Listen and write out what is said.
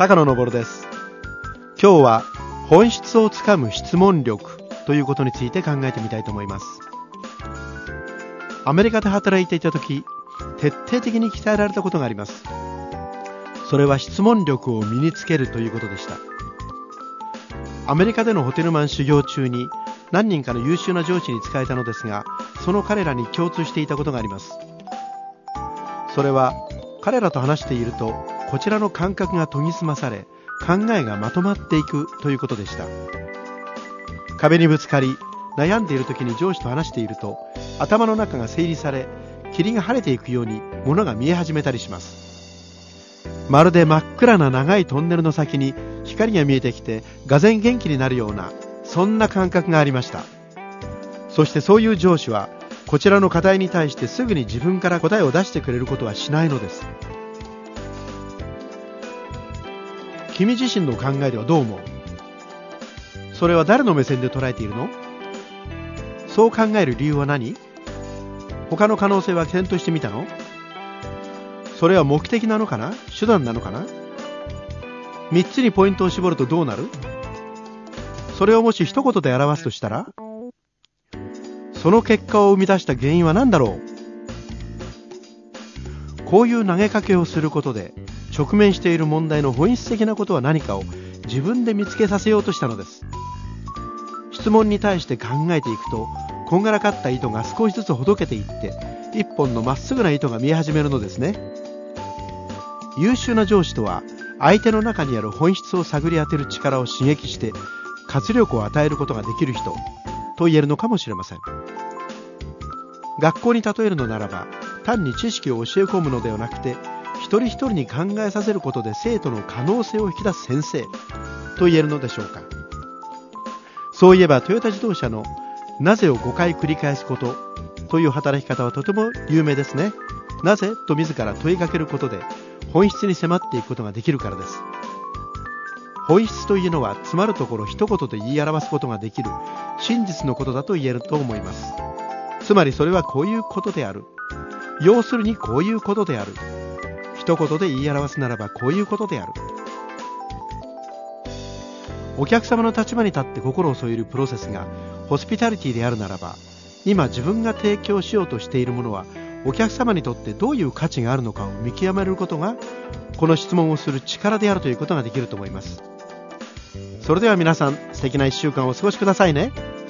高野昇です。今日は本質をつかむ質問力ということについて考えてみたいと思います。アメリカで働いていた時、徹底的に鍛えられたことがあります。それは質問力を身につけるということでした。アメリカでのホテルマン修行中に何人かの優秀な上司に仕えたのですが、その彼らに共通していたことがあります。それは彼らと話していると、こちらの感覚が研ぎ澄まされ、考えがまとまっていくということでした。壁にぶつかり悩んでいる時に上司と話していると、頭の中が整理され、霧が晴れていくように物が見え始めたりします。まるで真っ暗な長いトンネルの先に光が見えてきて、がぜん元気になるような、そんな感覚がありました。そしてそういう上司は、こちらの課題に対してすぐに自分から答えを出してくれることはしないのです。君自身の考えではどう思う？それは誰の目線で捉えているの？そう考える理由は何？他の可能性は検討してみたの？それは目的なのかな？手段なのかな？3つにポイントを絞るとどうなる？それをもし一言で表すとしたら、その結果を生み出した原因は何だろう？こういう投げかけをすることで、直面している問題の本質的なことは何かを自分で見つけさせようとしたのです。質問に対して考えていくと、こんがらかった糸が少しずつほどけていって、一本のまっすぐな糸が見え始めるのですね。優秀な上司とは、相手の中にある本質を探り当てる力を刺激して活力を与えることができる人と言えるのかもしれません。学校に例えるのならば、単に知識を教え込むのではなくて、一人一人に考えさせることで生徒の可能性を引き出す先生と言えるのでしょうか。そういえばトヨタ自動車のなぜを5回繰り返すことという働き方はとても有名ですね。なぜと自ら問いかけることで本質に迫っていくことができるからです。本質というのは、つまるところ一言で言い表すことができる真実のことだと言えると思います。つまりそれはこういうことである、要するにこういうことである、一言で言い表すならばこういうことである。お客様の立場に立って心を添えるプロセスがホスピタリティであるならば、今自分が提供しようとしているものはお客様にとってどういう価値があるのかを見極めることが、この質問をする力であるということができると思います。それでは皆さん、素敵な1週間をお過ごしくださいね。